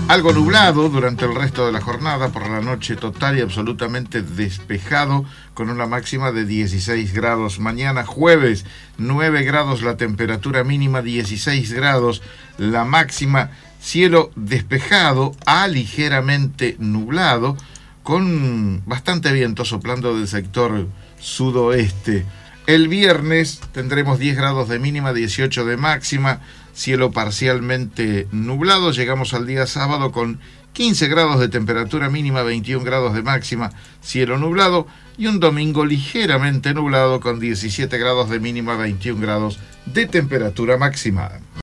Algo nublado durante el resto de la jornada, por la noche total y absolutamente despejado, con una máxima de 16 grados. Mañana jueves, 9 grados la temperatura mínima, 16 grados la máxima, cielo despejado a ligeramente nublado, con bastante viento soplando del sector sudoeste. El viernes tendremos 10 grados de mínima, 18 de máxima, cielo parcialmente nublado. Llegamos al día sábado con 15 grados de temperatura mínima, 21 grados de máxima, cielo nublado. Y un domingo ligeramente nublado con 17 grados de mínima, 21 grados de temperatura máxima.